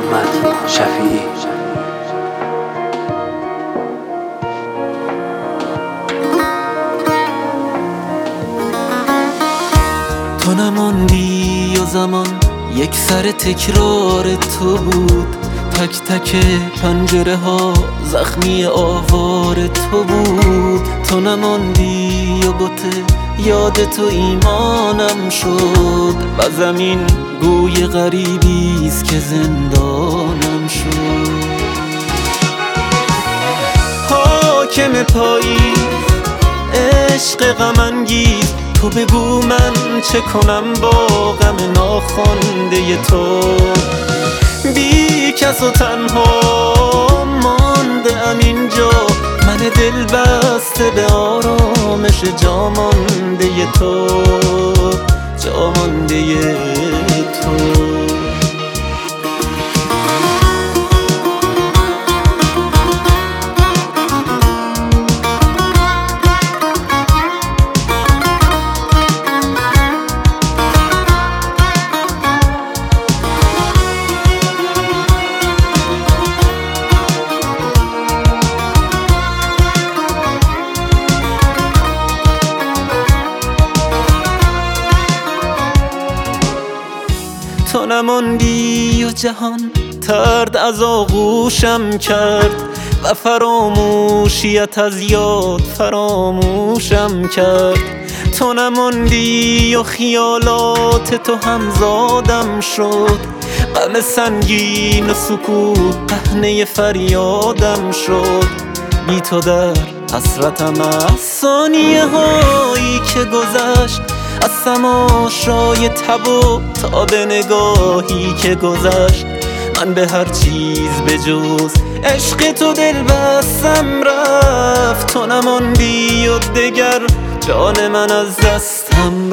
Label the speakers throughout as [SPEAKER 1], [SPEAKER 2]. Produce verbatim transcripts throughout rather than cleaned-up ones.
[SPEAKER 1] محمد شفیعی.
[SPEAKER 2] تو نماندی و زمان یک سر تکرار تو بود، تک تک پنجره ها زخمی آوار تو بود. تو نماندی و بوته یاد تو ایمانم شد، و زمین گوی غریبیست که زندانم شد. حاکم پاییز عشق غم انگیز، تو بگو من چه کنم با غم ناخوانده تو. بی کس و تنها مانده ام اینجا، من دل بسته به آرامش جامانده تو، جامانده تو. تو نماندی و جهان ترد از آغوشم کرد، و فراموشیت از یاد فراموشم کرد. تو نماندی و خیالات تو همزادم شد، غم سنگین و سکوت پهنه فریادم شد. بی تو در حسرتم از ثانیه هایی که گذشت، از تماشای تب و تا به نگاهی که گذشت. من به هر چیز به جز عشق تو دل بستم رفت. تو نماندی و دگر جان من از دستم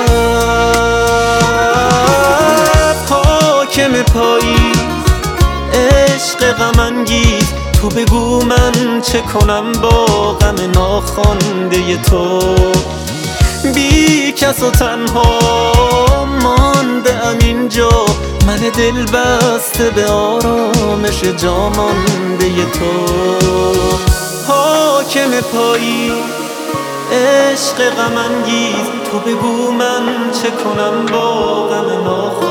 [SPEAKER 2] رفت. حاکم پاییز عشق غم انگیز، تو بگو من چه کنم با غم ناخوانده تو. بی کس و تنها مانده ام اینجا، من دل بسته به آرامش جامانده تو. حاکم پاییز عشق غم انگیز، تو بگو من چه کنم با غم ناخوانده